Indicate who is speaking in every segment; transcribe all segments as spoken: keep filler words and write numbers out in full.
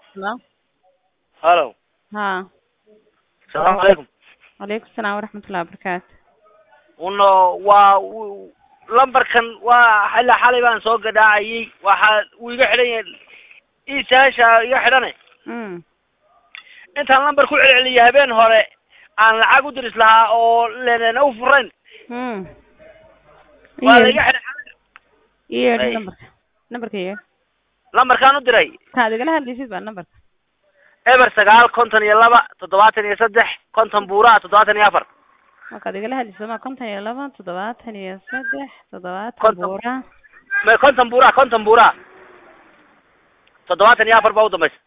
Speaker 1: Hello.
Speaker 2: Hello.
Speaker 1: ها.
Speaker 2: السلام عليكم.
Speaker 1: عليكم السلام ورحمة الله وبركاته.
Speaker 2: Uno waa lambarkan waa xilli xalay baan soo gadaacayay waxa uu iga xiran yahay isaasha iga xiranay
Speaker 1: Mm.
Speaker 2: intaan lambar ku celceliyay habeen hore aan lacag u diris lahaa oo leena u furan
Speaker 1: Mm.
Speaker 2: waa la iga xiran
Speaker 1: Iyo numberka. Numberka iyo.
Speaker 2: lambarkan u diray
Speaker 1: Ka adiga la hadlaysid baa numberka.
Speaker 2: eber sagaal konton iyo laba toddobaatan iyo saddex konton buura toddobaatan iyo afar
Speaker 1: Ka adiga la hadlaysid ma konton iyo laba toddobaatan iyo saddex toddobaatan
Speaker 2: konton
Speaker 1: buura.
Speaker 2: ma konton buura konton buura toddobaatan iyo afar baa u dambaysa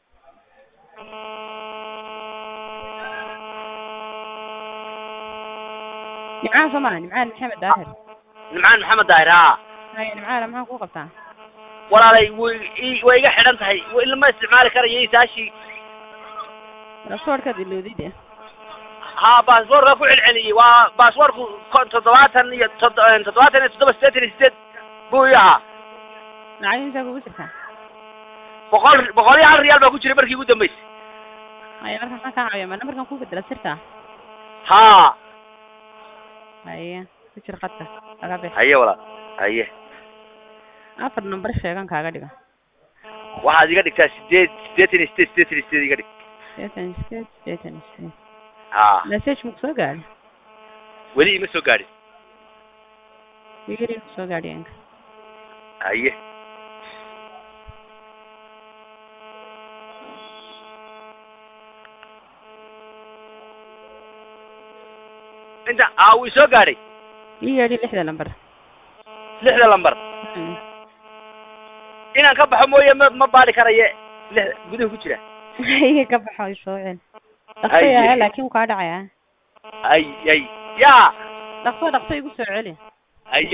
Speaker 1: Nimcaan Soomaali, Nimcaan Maxamed Daahir.
Speaker 2: nimcaan maxamed daahir haa
Speaker 1: Hay Nimcaan maxaa ku qabtaa?
Speaker 2: walaalay way iga xidhan tahay ilma isticmaali karayo isaashii
Speaker 1: Passwordka diloodide.
Speaker 2: ها باسورد ku celceliyay waa baasaboorku toddobaatan iyo toddobaatan iyo toddoba sideetan iyo sideed buu yahaa
Speaker 1: Lacagta kugu jirta.
Speaker 2: boqol boqol iyo hal riyaal baa ku jiray markii ugu dambeysay
Speaker 1: Hay markaa ka caawiyo ma numberkan ku bedela sirta.
Speaker 2: haa
Speaker 1: Hay ku jir qadka laga bixi.
Speaker 2: haye wala haye
Speaker 1: afar number sheegan kaaga dhiga.
Speaker 2: waxaad iga dhigtaa sideed sideetan iyo sideed sideetan iyo sideed iga dhig
Speaker 1: sideetan iyo sideed sideetan iyo sideed.
Speaker 2: haa
Speaker 1: message mu soo gaadhay
Speaker 2: weli ima soo gaadhin
Speaker 1: yiri soo gaadhay
Speaker 2: haye inta aa wuu soo gaadhay
Speaker 1: yiri lixda number
Speaker 2: lixda lambar inaan ka baxo mooye ma ma baari karaye lix gudaha ku jira
Speaker 1: ay ka baxo soo cel dhaqso laakiin ka dhacaya
Speaker 2: ay ay yaa
Speaker 1: dhaqso dhaqso igu soo celi
Speaker 2: ay